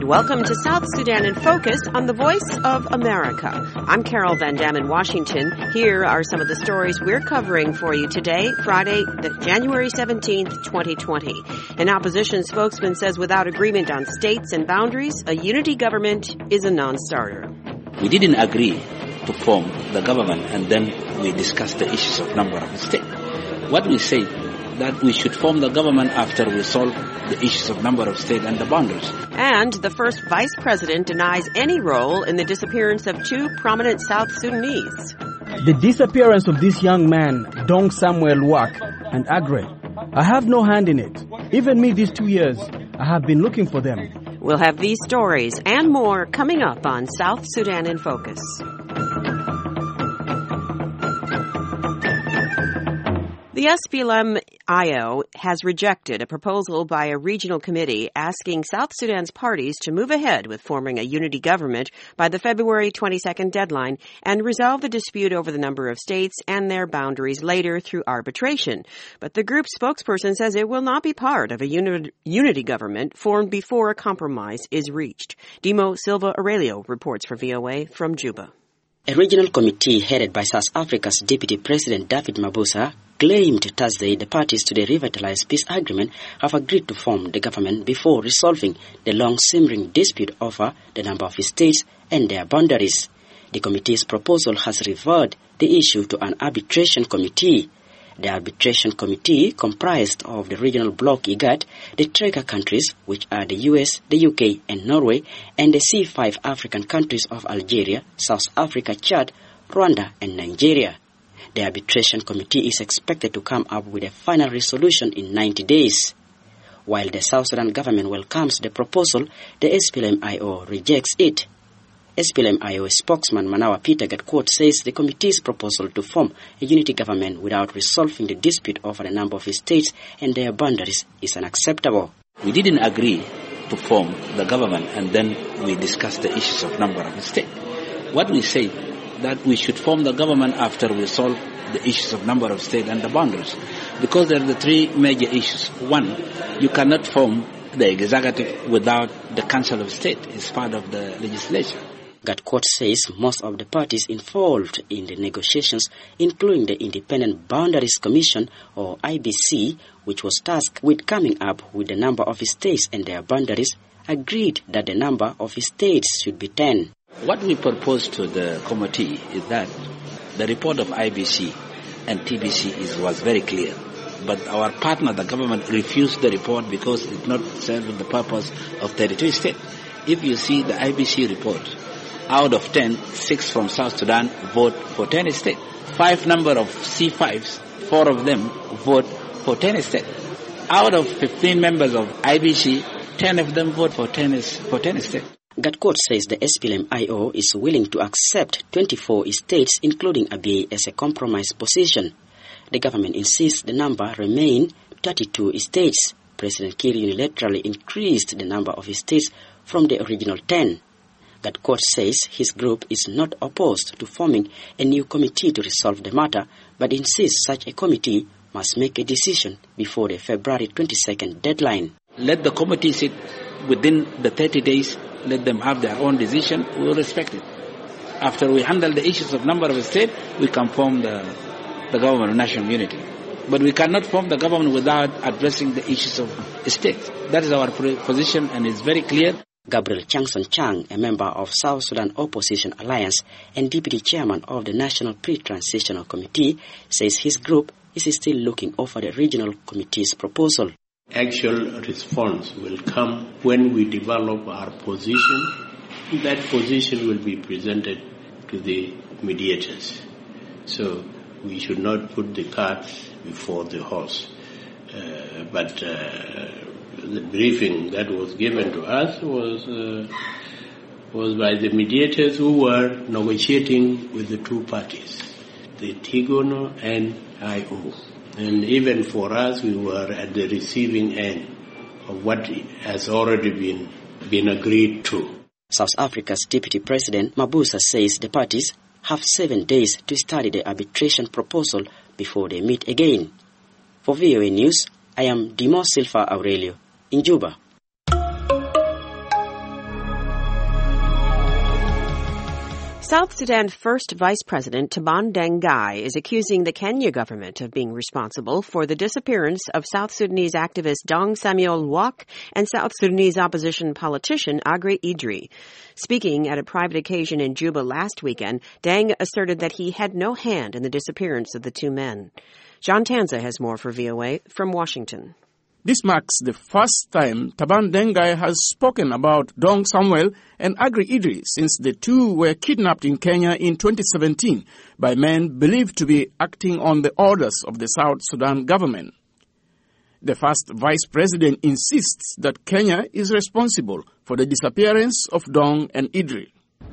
welcome to South Sudan in Focus on the Voice of America. I'm Carol Van Dam in Washington. Here are some of the stories we're covering for you today, Friday, January 17th, 2020. An opposition spokesman says without agreement on states and boundaries, a unity government is a non-starter. We didn't agree to form the government, and then we discussed the issues of number of states. What we say that we should form the government after we solve the issues of number of states and the boundaries. And the first vice president denies any role in the disappearance of two prominent South Sudanese. The disappearance of this young man, Dong Samuel Wak and Agre, I have no hand in it. Even me these 2 years, I have been looking for them. We'll have these stories and more coming up on South Sudan in Focus. The SPLM-IO has rejected a proposal by a regional committee asking South Sudan's parties to move ahead with forming a unity government by the February 22nd deadline and resolve the dispute over the number of states and their boundaries later through arbitration. But the group's spokesperson says it will not be part of a unity government formed before a compromise is reached. Dimo Silva Aurelio reports for VOA from Juba. A regional committee headed by South Africa's Deputy President David Mabuza claimed Thursday the parties to the revitalized peace agreement have agreed to form the government before resolving the long-simmering dispute over the number of states and their boundaries. The committee's proposal has referred the issue to an arbitration committee. The arbitration committee, comprised of the regional bloc IGAD, the trigger countries, which are the US, the UK, and Norway, and the C5 African countries of Algeria, South Africa, Chad, Rwanda, and Nigeria. The arbitration committee is expected to come up with a final resolution in 90 days. While the South Sudan government welcomes the proposal, the SPLM-IO rejects it. SPLM-IO spokesman Manawa Peter Gatquote says the committee's proposal to form a unity government without resolving the dispute over the number of states and their boundaries is unacceptable. We didn't agree to form the government, and then we discussed the issues of number of states. What we say that we should form the government after we solve the issues of number of states and the boundaries, because there are the three major issues. One, you cannot form the executive without the Council of State. It's part of the legislation. Gatquote says most of the parties involved in the negotiations, including the Independent Boundaries Commission, or IBC, which was tasked with coming up with the number of states and their boundaries, agreed that the number of states should be 10. What we proposed to the committee is that the report of IBC and TBC was very clear. But our partner, the government, refused the report because it did not serve the purpose of 32 states. If you see the IBC report, out of 10, 6 from South Sudan vote for 10 states. 5 number of C5s, 4 of them vote for 10 states. Out of 15 members of IBC, 10 of them vote for 10 states. Gatquote says the SPLM-IO is willing to accept 24 states, including Abyei, as a compromise position. The government insists the number remain 32 states. President Kiir unilaterally increased the number of states from the original 10. Gatquote says his group is not opposed to forming a new committee to resolve the matter, but insists such a committee must make a decision before the February 22nd deadline. Let the committee sit within the 30 days. Let them have their own decision. We will respect it. After we handle the issues of number of states, we can form the government of national unity. But we cannot form the government without addressing the issues of states. That is our position, and it's very clear. Gabriel Changson Chang, a member of South Sudan Opposition Alliance and deputy chairman of the National Pre-Transitional Committee, says his group is still looking over the regional committee's proposal. Actual response will come when we develop our position. That position will be presented to the mediators. So we should not put the cart before the horse. But the briefing that was given to us was by the mediators who were negotiating with the two parties, the TIGONO and IO. And even for us, we were at the receiving end of what has already been agreed to. South Africa's Deputy President Mabuza says the parties have 7 days to study the arbitration proposal before they meet again. For VOA News, I am Dimo Silva Aurelio in Juba. South Sudan First Vice President Taban Deng Gai is accusing the Kenya government of being responsible for the disappearance of South Sudanese activist Dong Samuel Luok and South Sudanese opposition politician Aggrey Idri. Speaking at a private occasion in Juba last weekend, Deng asserted that he had no hand in the disappearance of the two men. John Tanza has more for VOA from Washington. This marks the first time Taban Deng Gai has spoken about Dong Samuel and Aggrey Idri since the two were kidnapped in Kenya in 2017 by men believed to be acting on the orders of the South Sudan government. The first vice president insists that Kenya is responsible for the disappearance of Dong and Idri.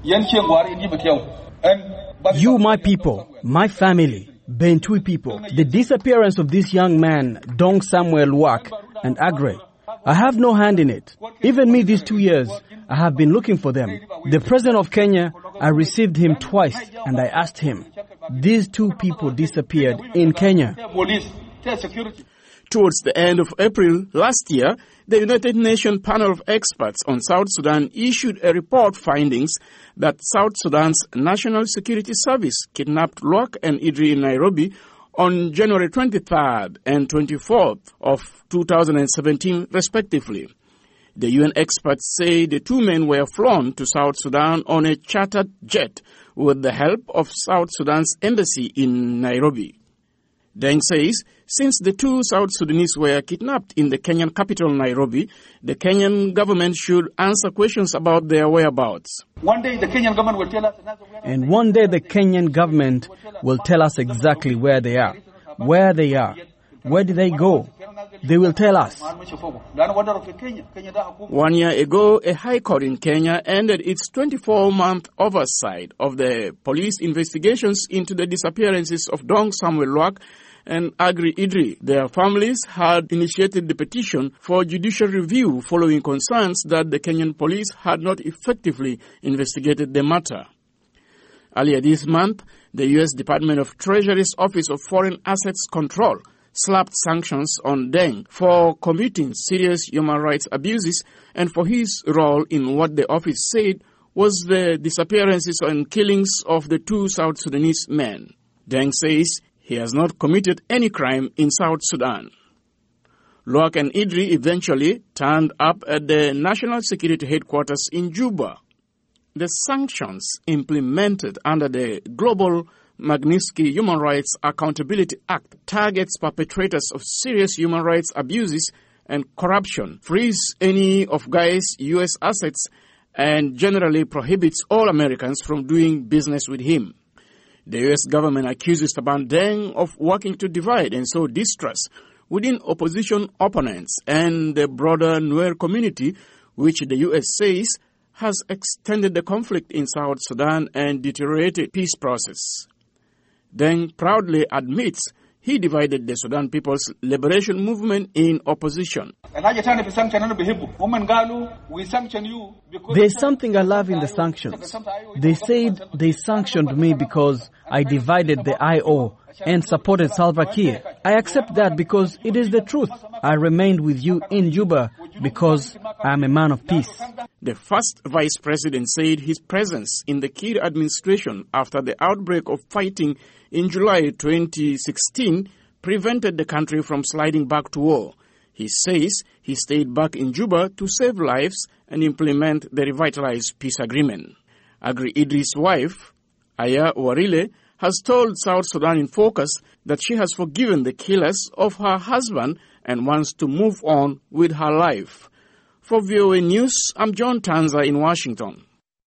You, my people, my family, Bentui people, the disappearance of this young man, Dong Samuel Luok and Aggrey, I have no hand in it. Even me these 2 years, I have been looking for them. The president of Kenya, I received him twice and I asked him. These two people disappeared in Kenya. Towards the end of April last year, the United Nations panel of experts on South Sudan issued a report findings that South Sudan's National Security Service kidnapped Luok and Idri in Nairobi on January 23rd and 24th of 2017, respectively. The UN experts say the two men were flown to South Sudan on a chartered jet with the help of South Sudan's embassy in Nairobi. Deng says since the two South Sudanese were kidnapped in the Kenyan capital, Nairobi, the Kenyan government should answer questions about their whereabouts. One day the Kenyan government will tell us. And one day the Kenyan government will tell us exactly where they are. Where they are. Where did they go? They will tell us. 1 year ago, a high court in Kenya ended its 24-month oversight of the police investigations into the disappearances of Dong Samuel Luok and Aggrey Idri. Their families had initiated the petition for judicial review following concerns that the Kenyan police had not effectively investigated the matter. Earlier this month, the U.S. Department of Treasury's Office of Foreign Assets Control slapped sanctions on Deng for committing serious human rights abuses and for his role in what the office said was the disappearances and killings of the two South Sudanese men. Deng says he has not committed any crime in South Sudan. Luok and Idri eventually turned up at the National Security Headquarters in Juba. The sanctions implemented under the Global Magnitsky Human Rights Accountability Act targets perpetrators of serious human rights abuses and corruption, frees any of Guy's U.S. assets, and generally prohibits all Americans from doing business with him. The U.S. government accuses Taban Deng of working to divide and sow distrust within opposition opponents and the broader Nuer community, which the U.S. says has extended the conflict in South Sudan and deteriorated peace process. Deng proudly admits he divided the Sudan People's Liberation Movement in opposition. There's something I love in the sanctions. They said they sanctioned me because I divided the IO and supported Salva Kiir. I accept that because it is the truth. I remained with you in Juba because I am a man of peace. The first vice president said his presence in the Kiir administration after the outbreak of fighting in July 2016 prevented the country from sliding back to war. He says he stayed back in Juba to save lives and implement the revitalized peace agreement. Aggrey Idri's wife, Aya Warile, has told South Sudan in Focus that she has forgiven the killers of her husband and wants to move on with her life. For VOA News, I'm John Tanza in Washington.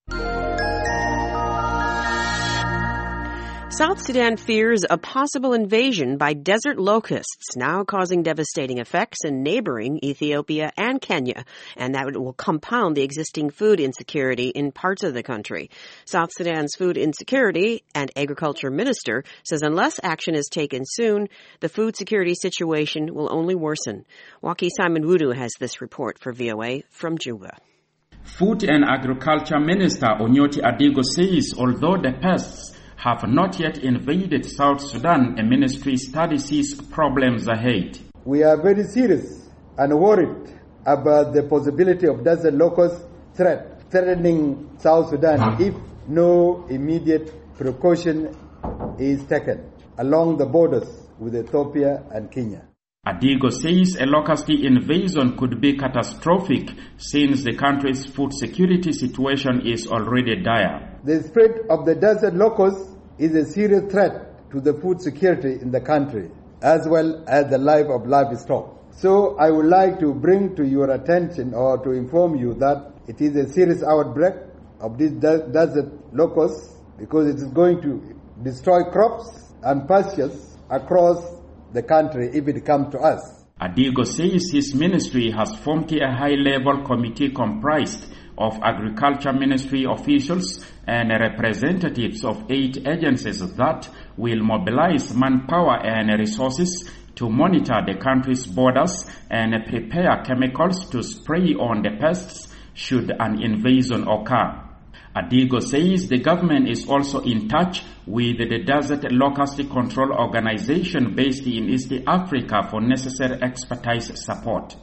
South Sudan fears a possible invasion by desert locusts, now causing devastating effects in neighboring Ethiopia and Kenya, and that will compound the existing food insecurity in parts of the country. South Sudan's Food Insecurity and Agriculture Minister says unless action is taken soon, the food security situation will only worsen. Waki Simon Wudu has this report for VOA from Juba. Food and Agriculture Minister Onyoti Adigo says although the pests have not yet invaded South Sudan, a ministry study sees problems ahead. We are very serious and worried about the possibility of desert locust threat threatening South Sudan if no immediate precaution is taken along the borders with Ethiopia and Kenya. Adigo says a locust invasion could be catastrophic since the country's food security situation is already dire. The spread of the desert locust is a serious threat to the food security in the country, as well as the life of livestock. So I would like to bring to your attention or to inform you that it is a serious outbreak of this desert locust because it is going to destroy crops and pastures across the country if it comes to us. Adigo says his ministry has formed a high-level committee comprised of Agriculture Ministry officials and representatives of 8 agencies that will mobilize manpower and resources to monitor the country's borders and prepare chemicals to spray on the pests should an invasion occur. Adigo says the government is also in touch with the Desert Locust Control Organization based in East Africa for necessary expertise support.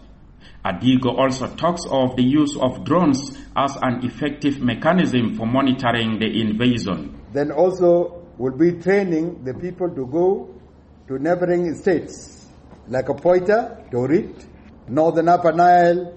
Adigo also talks of the use of drones as an effective mechanism for monitoring the invasion. Then also will be training the people to go to neighboring states like Poita, Torit, Northern Upper Nile,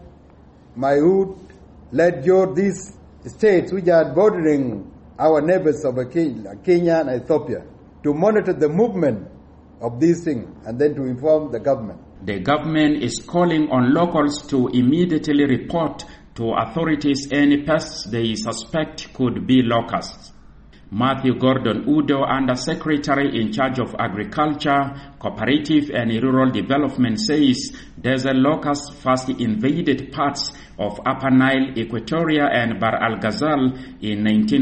Mayut, Ledjor, these states which are bordering our neighbors of Kenya and Ethiopia, to monitor the movement of these things and then to inform the government. The government is calling on locals to immediately report to authorities any pests they suspect could be locusts. Matthew Gordon Udo, Under-Secretary in charge of Agriculture, Cooperative and Rural Development, says desert locusts first invaded parts of Upper Nile, Equatoria and Bahr el Ghazal in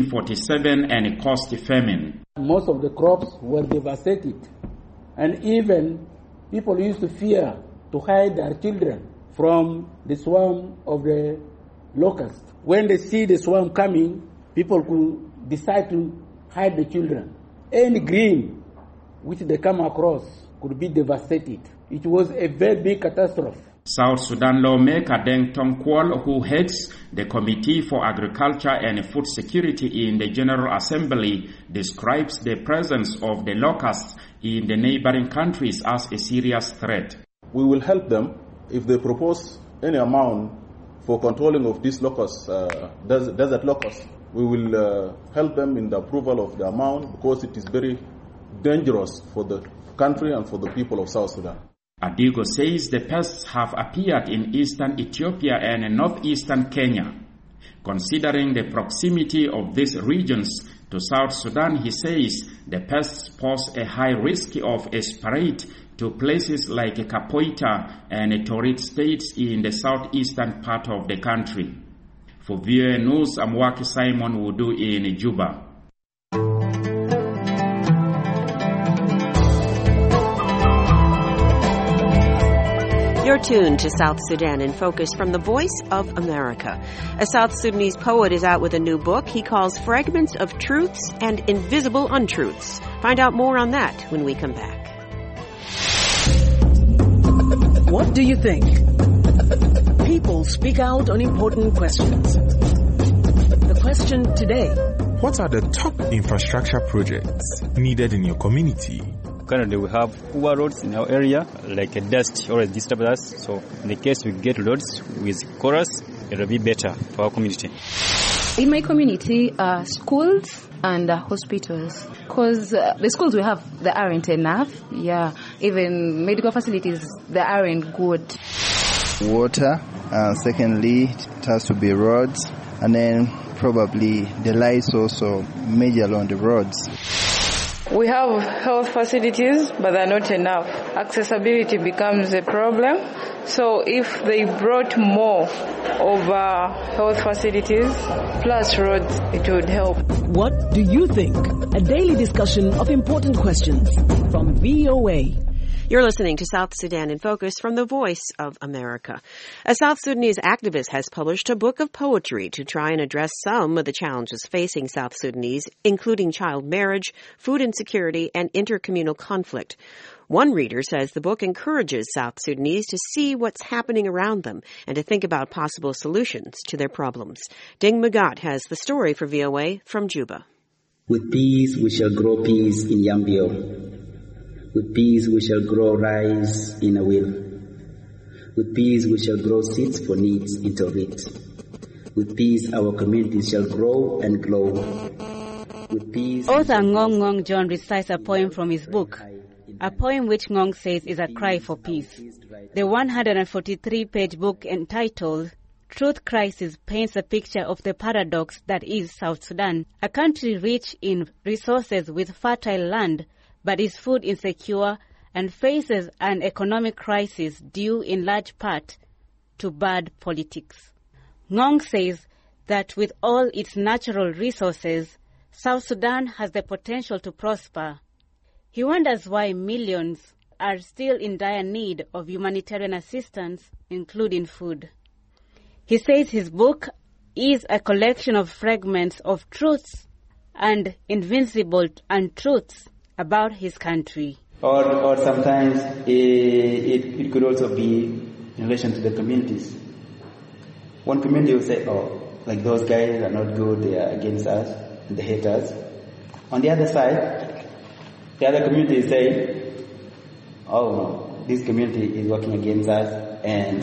1947 and caused famine. Most of the crops were devastated, and even people used to fear to hide their children from the swarm of the locust. When they see the swarm coming, people could decide to hide the children. Any green which they come across could be devastated. It was a very big catastrophe. South Sudan lawmaker Deng Tong Kwol, who heads the Committee for Agriculture and Food Security in the General Assembly, describes the presence of the locusts in the neighboring countries as a serious threat. We will help them if they propose any amount for controlling of these locusts, desert locusts. We will help them in the approval of the amount because it is very dangerous for the country and for the people of South Sudan. Adigo says the pests have appeared in eastern Ethiopia and northeastern Kenya. Considering the proximity of these regions to South Sudan, he says the pests pose a high risk of a spread to places like Kapoita and Torit states in the southeastern part of the country. For VOA News, I'm Waki Simon Wudu in Juba. You're tuned to South Sudan in Focus from the Voice of America. A South Sudanese poet is out with a new book he calls Fragments of Truths and Invisible Untruths. Find out more on that when we come back. What do you think? People speak out on important questions. The question today: what are the top infrastructure projects needed in your community? Currently, we have poor roads in our area, like dust always disturb us. So, in the case we get roads with chorus, it will be better for our community. In my community, schools and hospitals, because the schools we have, they aren't enough. Yeah, even medical facilities, they aren't good. Water, secondly, it has to be roads, and then probably the lights also major on the roads. We have health facilities, but they're not enough. Accessibility becomes a problem. So if they brought more of health facilities plus roads, it would help. What do you think? A daily discussion of important questions from VOA. You're listening to South Sudan in Focus from the Voice of America. A South Sudanese activist has published a book of poetry to try and address some of the challenges facing South Sudanese, including child marriage, food insecurity, and intercommunal conflict. One reader says the book encourages South Sudanese to see what's happening around them and to think about possible solutions to their problems. Ding Magat has the story for VOA from Juba. With peace we shall grow peace in Yambio. With peace we shall grow rice in Awil. With peace we shall grow seeds for needs in Torit. With peace our communities shall grow and glow. With peace... Author Ngong Ngong John recites a poem from his book, a poem which Ngong says is a cry for peace. The 143-page book entitled Truth Crisis paints a picture of the paradox that is South Sudan, a country rich in resources with fertile land, but is food insecure and faces an economic crisis due in large part to bad politics. Ngong says that with all its natural resources, South Sudan has the potential to prosper. He wonders why millions are still in dire need of humanitarian assistance, including food. He says his book is a collection of fragments of truths and invincible untruths about his country. Or sometimes it could also be in relation to the communities. One community will say, oh, like those guys are not good, they are against us, and they hate us. On the other side, the other community is saying, oh no, this community is working against us and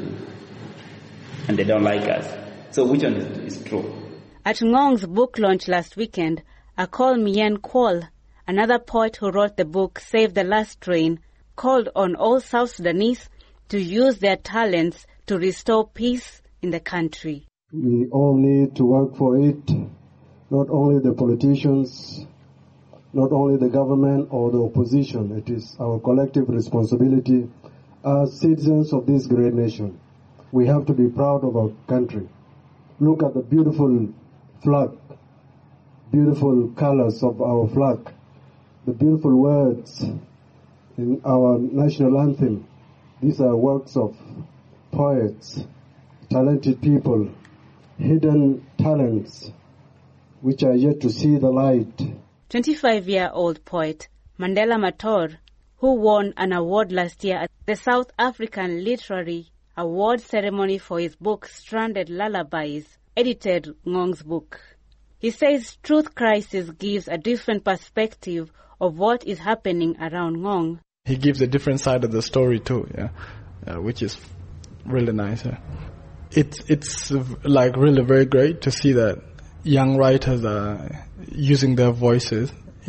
they don't like us. So which one is true? At Ngong's book launch last weekend, Akol Mien Kwol, another poet who wrote the book Save the Last Train, called on all South Sudanese to use their talents to restore peace in the country. We all need to work for it, not only the politicians, not only the government or the opposition. It is our collective responsibility as citizens of this great nation. We have to be proud of our country. Look at the beautiful flag, beautiful colors of our flag, the beautiful words in our national anthem. These are works of poets, talented people, hidden talents, which are yet to see the light. 25-year-old poet Mandela Mator, who won an award last year at the South African Literary Award ceremony for his book Stranded Lullabies, edited Ngong's book. He says Truth Crisis gives a different perspective of what is happening around Ngong. He gives a different side of the story too, which is really nice. It's like really very great to see that young writers are using their voices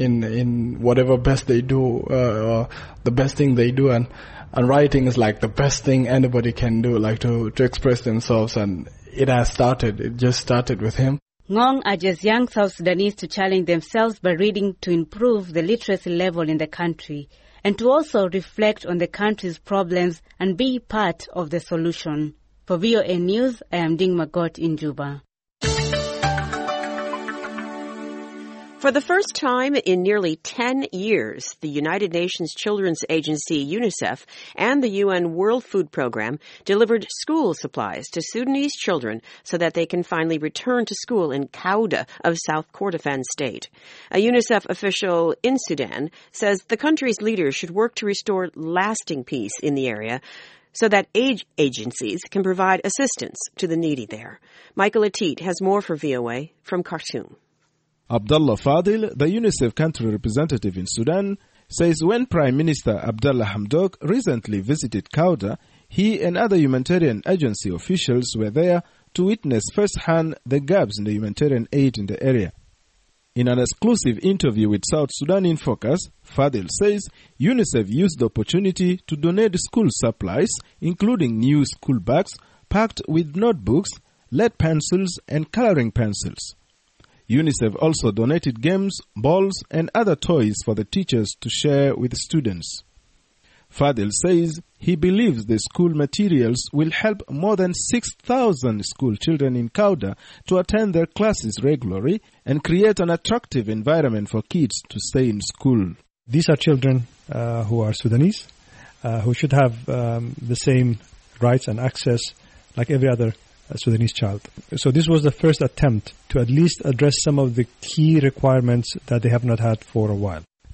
in whatever best they do, or the best thing they do, and writing is like the best thing anybody can do, like to express themselves, and it just started with him. Ngong urges young South Sudanese to challenge themselves by reading to improve the literacy level in the country, and to also reflect on the country's problems and be part of the solution. For VOA News, I am Ding Magot in Juba. For the first time in nearly 10 years, the United Nations Children's Agency, UNICEF, and the UN World Food Programme delivered school supplies to Sudanese children so that they can finally return to school in Kauda of South Kordofan state. A UNICEF official in Sudan says the country's leaders should work to restore lasting peace in the area so that aid agencies can provide assistance to the needy there. Michael Atit has more for VOA from Khartoum. Abdullah Fadil, the UNICEF country representative in Sudan, says when Prime Minister Abdallah Hamdok recently visited Kauda, he and other humanitarian agency officials were there to witness firsthand the gaps in the humanitarian aid in the area. In an exclusive interview with South Sudan in Focus, Fadil says UNICEF used the opportunity to donate school supplies, including new school bags packed with notebooks, lead pencils, and coloring pencils. UNICEF also donated games, balls, and other toys for the teachers to share with students. Fadil says he believes the school materials will help more than 6,000 school children in Kauda to attend their classes regularly and create an attractive environment for kids to stay in school. These are children who are Sudanese, who should have the same rights and access like every other Sudanese child. So this was the first attempt to at least address some of the key requirements that they have not had for a while.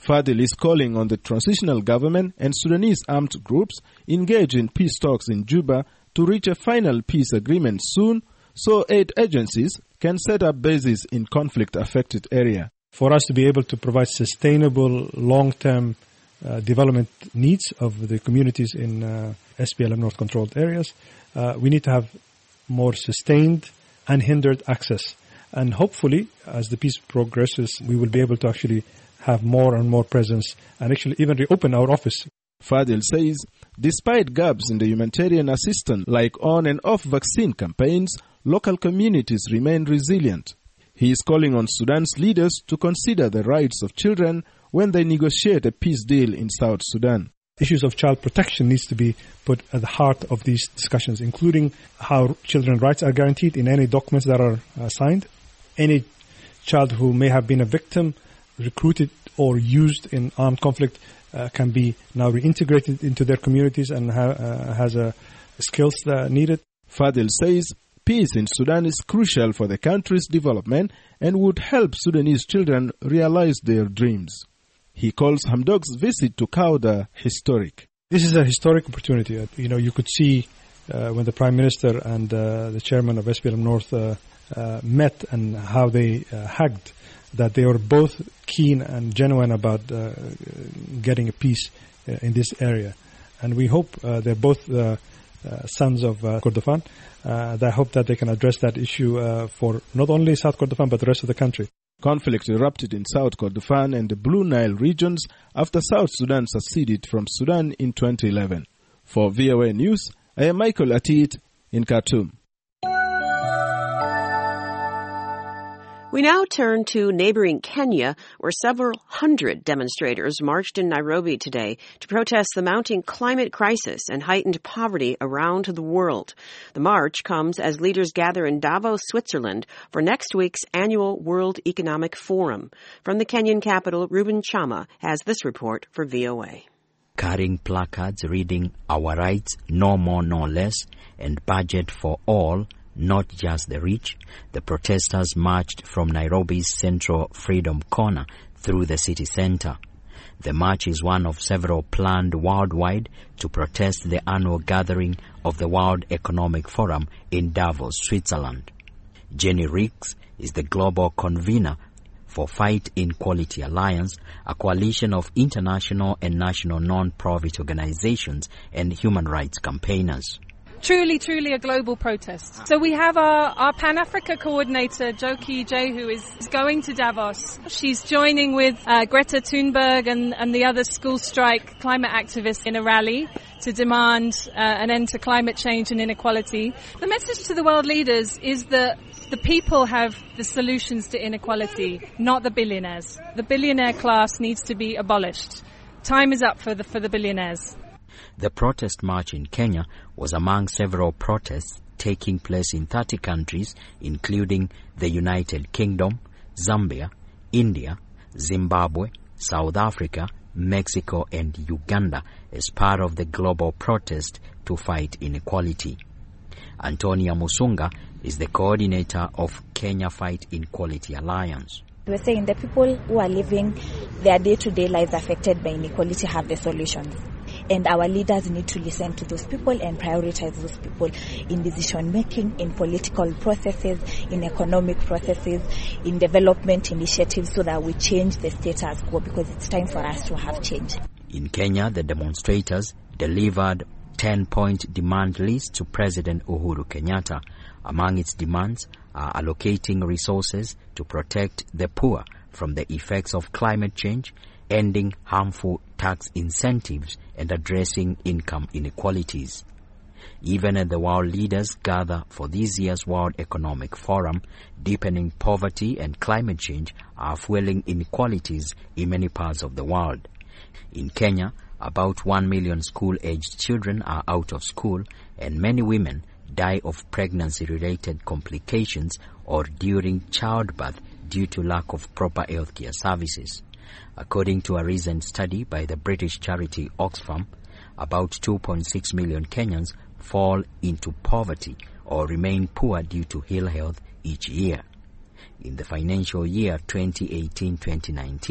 Fadil is calling on the transitional government and Sudanese armed groups engaged in peace talks in Juba to reach a final peace agreement soon so aid agencies can set up bases in conflict-affected area. For us to be able to provide sustainable, long-term development needs of the communities in SPLM North-controlled areas, we need to have more sustained, unhindered access. And hopefully, as the peace progresses, we will be able to actually have more and more presence and actually even reopen our office. Fadil says, despite gaps in the humanitarian assistance like on and off vaccine campaigns, local communities remain resilient. He is calling on Sudan's leaders to consider the rights of children when they negotiate a peace deal in South Sudan. Issues of child protection needs to be put at the heart of these discussions, including how children's rights are guaranteed in any documents that are signed. Any child who may have been a victim, recruited or used in armed conflict can be now reintegrated into their communities and has skills that are needed. Fadil says peace in Sudan is crucial for the country's development and would help Sudanese children realize their dreams. He calls Hamdok's visit to Kauda historic. This is a historic opportunity. You could see when the Prime Minister and the Chairman of SPLM North met and how they hugged, that they were both keen and genuine about getting a peace in this area. And we hope they're both sons of Kordofan. I hope that they can address that issue for not only South Kordofan but the rest of the country. Conflict erupted in South Kordofan and the Blue Nile regions after South Sudan seceded from Sudan in 2011. For VOA News, I am Michael Atit in Khartoum. We now turn to neighboring Kenya, where several hundred demonstrators marched in Nairobi today to protest the mounting climate crisis and heightened poverty around the world. The march comes as leaders gather in Davos, Switzerland, for next week's annual World Economic Forum. From the Kenyan capital, Reuben Chama has this report for VOA. Carrying placards reading "Our rights, no more, no less," and "Budget for all, not just the rich," the protesters marched from Nairobi's central Freedom Corner through the city center. The march is one of several planned worldwide to protest the annual gathering of the World Economic Forum in Davos, Switzerland. Jenny Ricks is the global convener for Fight Inequality Alliance, a coalition of international and national non-profit organizations and human rights campaigners. Truly a global protest. So we have our Pan-Africa coordinator, Joki Jehu, is going to Davos. She's joining with Greta Thunberg and the other school strike climate activists in a rally to demand an end to climate change and inequality. The message to the world leaders is that the people have the solutions to inequality, not the billionaires. The billionaire class needs to be abolished. Time is up for the billionaires. The protest march in Kenya was among several protests taking place in 30 countries, including the United Kingdom, Zambia, India, Zimbabwe, South Africa, Mexico, and Uganda as part of the global protest to fight inequality. Antonia Musunga is the coordinator of Kenya Fight Inequality Alliance. We're saying the people who are living their day-to-day lives affected by inequality have the solutions. And our leaders need to listen to those people and prioritize those people in decision-making, in political processes, in economic processes, in development initiatives so that we change the status quo, because it's time for us to have change. In Kenya, the demonstrators delivered 10-point demand list to President Uhuru Kenyatta. Among its demands are allocating resources to protect the poor from the effects of climate change, ending harmful tax incentives, and addressing income inequalities. Even as the world leaders gather for this year's World Economic Forum, deepening poverty and climate change are fueling inequalities in many parts of the world. In Kenya, about 1 million school-aged children are out of school, and many women die of pregnancy-related complications or during childbirth due to lack of proper healthcare services. According to a recent study by the British charity Oxfam, about 2.6 million Kenyans fall into poverty or remain poor due to ill health each year. In the financial year 2018-2019,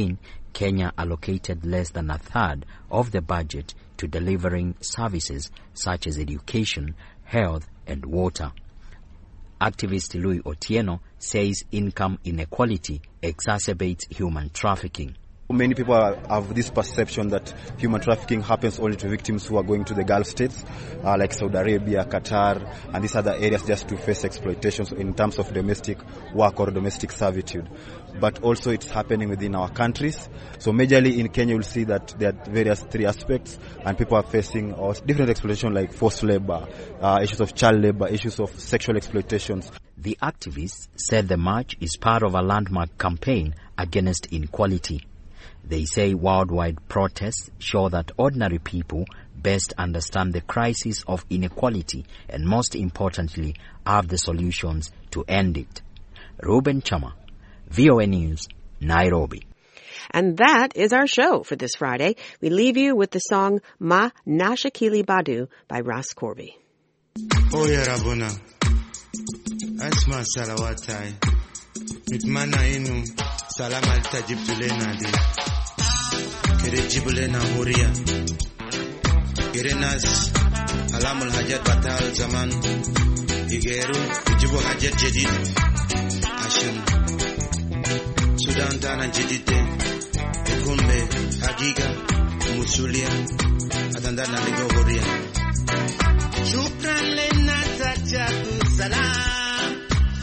Kenya allocated less than a third of the budget to delivering services such as education, health, and water. Activist Louis Otieno says income inequality exacerbates human trafficking. Many people have this perception that human trafficking happens only to victims who are going to the Gulf states, like Saudi Arabia, Qatar, and these other areas just to face exploitation in terms of domestic work or domestic servitude. But also it's happening within our countries. So majorly in Kenya you'll see that there are various three aspects, and people are facing different exploitation like forced labor, issues of child labor, issues of sexual exploitations. The activists said the march is part of a landmark campaign against inequality. They say worldwide protests show that ordinary people best understand the crisis of inequality and, most importantly, have the solutions to end it. Ruben Chama, VOA News, Nairobi. And that is our show for this Friday. We leave you with the song Ma Nashakili Badu by Ras Corby. Oh ya Rabuna, asma salawatai, mitmana inu, salama altajib tulena di, kere jibulena huria, kere nas, alamul hajat batal zaman, igeru, jibu hajat jadid, asham, Sudan dana jadide, kumbe, hagiga, musulia, atandana ligo huria. Shukran lena tajabu salam,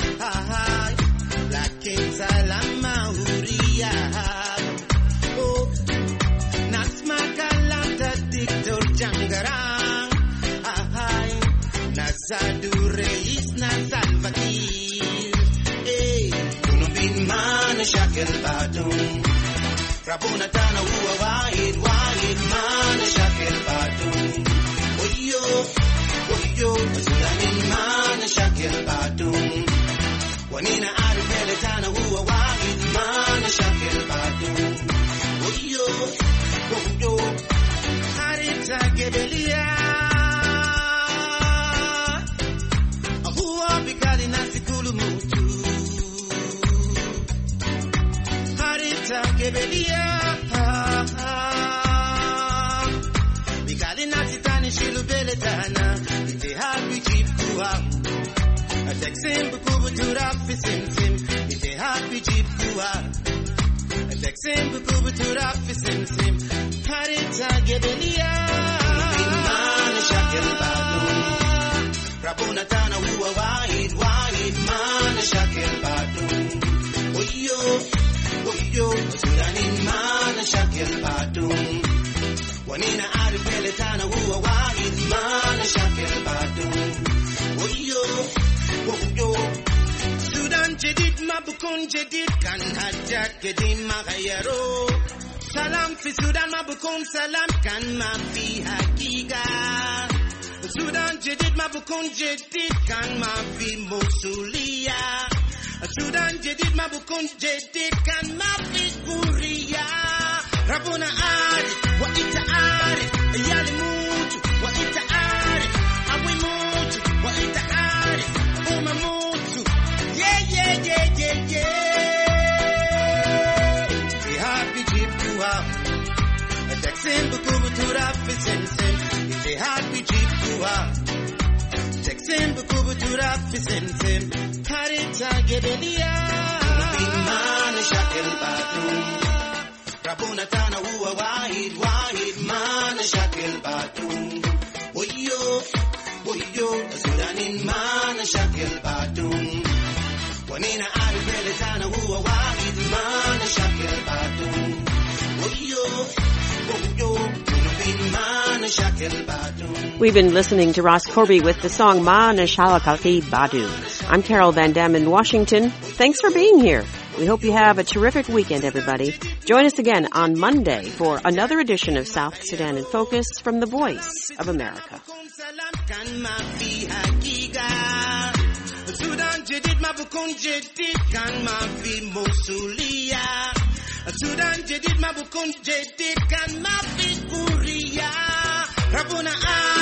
lakin salam mahuria. Oh, nasma kalam tatiktor jangarang, nasadu reis nasalvakir. Eh, kuno bin man shakel badum, Rabuna tana huwa wahid man shakel badum. Oyo. Yo, Sudanin man shakil badum. Wanina arifele tana huwa wahid man shakil badum. Yo, harita gebelia. Huwa bikali nasikulu mutu. Harita gebelia. Bikali nasitani shilubele tana. Happy jeep kuha, a texim bukubu turap fisim. It's a happy jeep kuha, a texim bukubu turap fisim. Harita gebelia, man shakil badum. Rabuna tana huwa wahid man shakil badum. Oyo, Sudanin man shakil badum. Wanina arifele tana huwa wahid man shakil badum. Oyo, Sudan jadid mabukun jadid kan hajat kedim magayaro. Salam fi Sudan mabukun salam kan mafi hakiga. Sudan jadid mabukun jadid kan mafi musulia. Sudan jadid mabukun jadid kan mafi kuria. Rabuna ari wa ita ari yali mutu wa ita ari awi mutu wa ita ari uma mutu yeah we happy jeep to have a texim bukubu tura fisim it's a happy jeep to have texim bukubu tura fisim harita gebelia man shakil badum. Rabuna tana huwa wahid man shakil badum. Oyo, Sudanin man shakil badum. Wanina arifele tana huwa wahid man shakil badum. Oyo, Kunubin man shakil badum. We've been listening to Ras Corby with the song Ma Nashakili Badu. I'm Carol Van Dam in Washington. Thanks for being here. We hope you have a terrific weekend, everybody. Join us again on Monday for another edition of South Sudan in Focus from the Voice of America. Sudan jadid mabukun jadid kan mafi musulia. Sudan jadid mabukun jadid kan mafi kuria. Rabuna